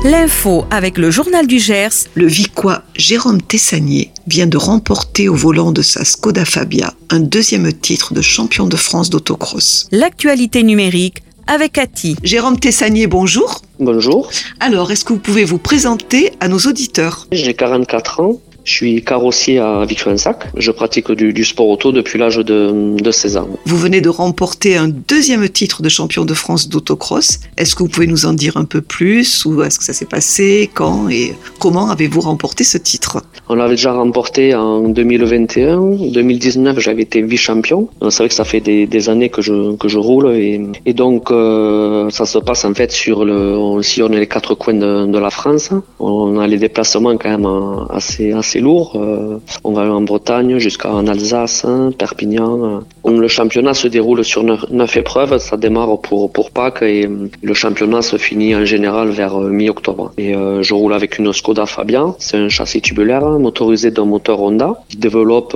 L'info avec le journal du Gers. Le Vicois Jérôme Tessagnier vient de remporter au volant de sa Skoda Fabia un deuxième titre de champion de France d'autocross. L'actualité numérique avec Cathy. Jérôme Tessagnier, bonjour. Bonjour. Alors, est-ce que vous pouvez vous présenter à nos auditeurs ? J'ai 44 ans. Je suis carrossier à Vic-Chouin-Sac. Je pratique du sport auto depuis l'âge de 16 ans. Vous venez de remporter un deuxième titre de champion de France d'autocross. Est-ce que vous pouvez nous en dire un peu plus ? Ou est-ce que ça s'est passé ? Quand et comment avez-vous remporté ce titre ? On l'avait déjà remporté en 2021. 2019, j'avais été vice-champion. C'est vrai que ça fait des années que je roule. Et donc, ça se passe en fait on sillonne les 4 coins de la France. On a les déplacements quand même assez lourd. On va en Bretagne jusqu'en Alsace, Perpignan. Le championnat se déroule sur 9 épreuves. Ça démarre pour Pâques et le championnat se finit en général vers mi-octobre. Et je roule avec une Skoda Fabia. C'est un châssis tubulaire motorisé d'un moteur Honda qui développe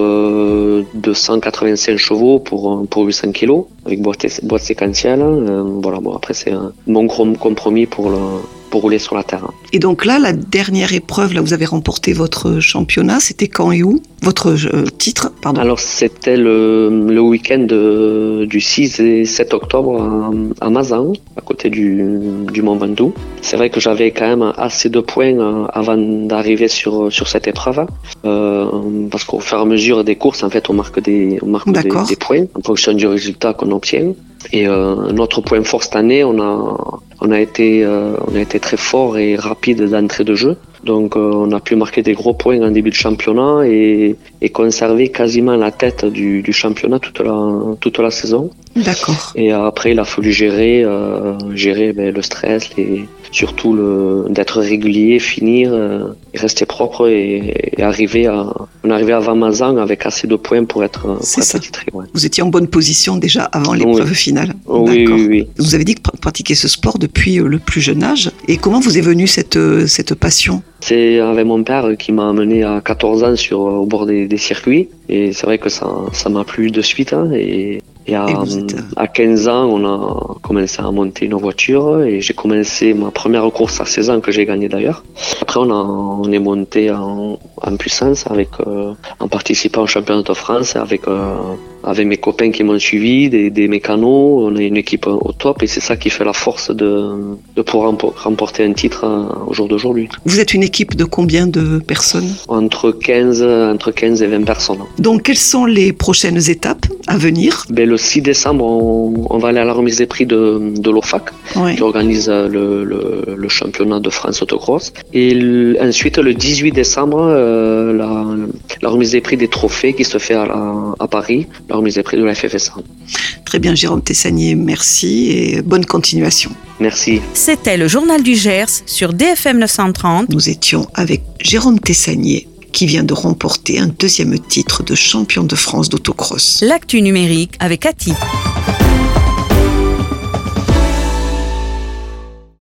285 chevaux pour 800 kg avec boîte séquentielle. Voilà, bon, après c'est un bon compromis pour rouler sur la terre. Et donc là, la dernière épreuve, là vous avez remporté votre championnat, c'était quand et où ? Votre titre, pardon. Alors c'était le week-end du 6 et 7 octobre à Mazan, à côté du Mont Ventoux. C'est vrai que j'avais quand même assez de points avant d'arriver sur cette épreuve, parce qu'au fur et à mesure des courses, en fait, on marque des points en fonction du résultat qu'on obtient. Et notre point fort cette année, on a été très fort et rapide d'entrée de jeu. Donc on a pu marquer des gros points en début de championnat et conserver quasiment la tête du championnat toute la saison. D'accord. Et après il a fallu gérer le stress, surtout d'être régulier, finir, et rester propre et arriver avant Mazan avec assez de points pour être titré. Ouais. Vous étiez en bonne position déjà avant l'épreuve finale. Oui, d'accord. Oui. Vous avez dit que vous pratiquez ce sport depuis le plus jeune âge. Et comment vous est venue cette passion ? C'est avec mon père qui m'a amené à 14 ans au bord des circuits. Et c'est vrai que ça m'a plu de suite. Et à 15 ans, on a commencé à monter une voiture et j'ai commencé ma première course à 16 ans que j'ai gagnée d'ailleurs. Après, on est monté en puissance en participant au championnat de France avec mes copains qui m'ont suivi, des mécanos. On a une équipe au top et c'est ça qui fait la force de pouvoir remporter un titre au jour d'aujourd'hui. Vous êtes une équipe de combien de personnes ? Entre 15 et 20 personnes. Donc, quelles sont les prochaines étapes à venir ? Le 6 décembre, on va aller à la remise des prix de l'OFAC, qui organise le championnat de France autocross. Et ensuite, le 18 décembre, la remise des prix des trophées qui se fait à Paris, la remise des prix de la FFSA. Très bien, Jérôme Tessagnier, merci et bonne continuation. Merci. C'était le journal du Gers sur DFM 930. Nous étions avec Jérôme Tessagnier, qui vient de remporter un deuxième titre de champion de France d'autocross. L'actu numérique avec Cathy.